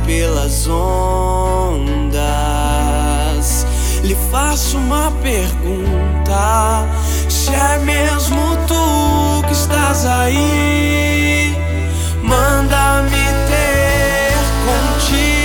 pelas ondas. Lhe faço uma pergunta: se é mesmo tu que estás aí, manda-me ter contigo.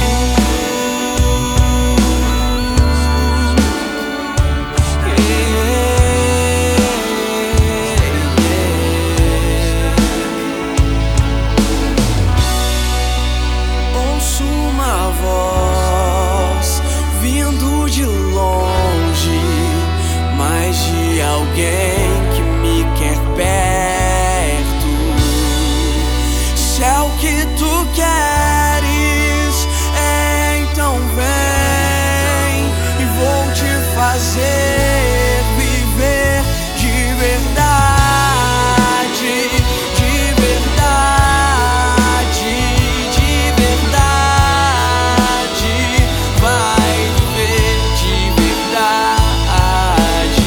Ouço uma voz vindo de longe, mas de alguém que me quer perto. Se é o que tu queres, então vem e vou te fazer viver de verdade, de verdade, de verdade. Vai viver de verdade.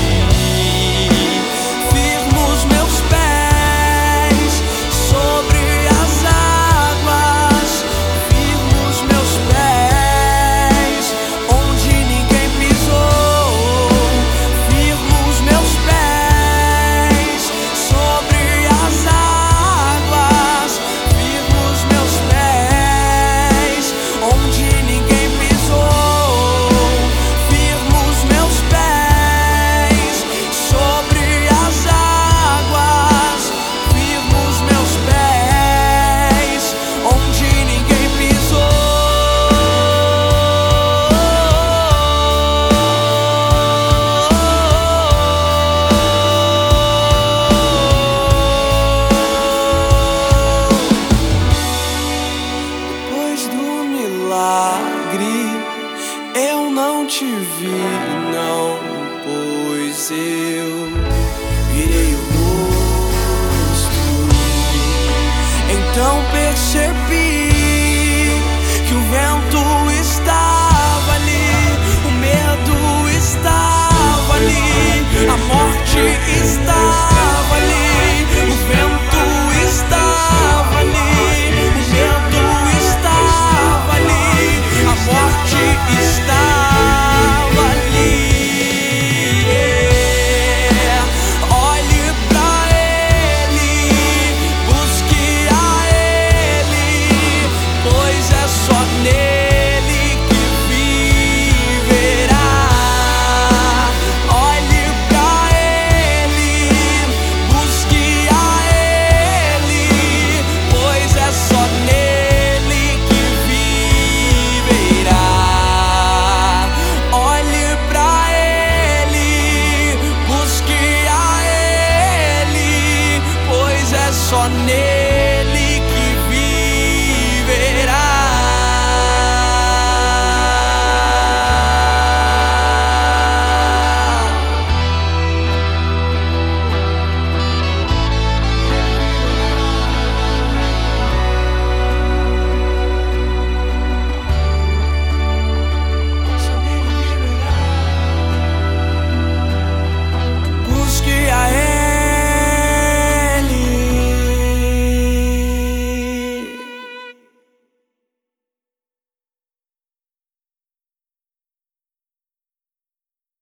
Firmo os meus pés sobre as águas, firmo os meus pés onde ninguém pisou. Firmo os meus pés sobre as águas, firmo os meus pés onde ninguém pisou. Firmo os meus pés sobre as águas, firmo os meus pés onde ninguém pisou. Depois do milagre, eu não te vi, não, pois eu virei o rosto. Então percebi que o vento estava ali, o medo estava ali, a morte estava ali, o vento estava ali, o medo estava ali, a morte estava ali. Olhe pra Ele, busque a Ele, pois é só nele que viverá. Olhe pra Ele, busque a Ele, pois é só nele que viverá. Olhe pra Ele, busque a Ele, pois é só nele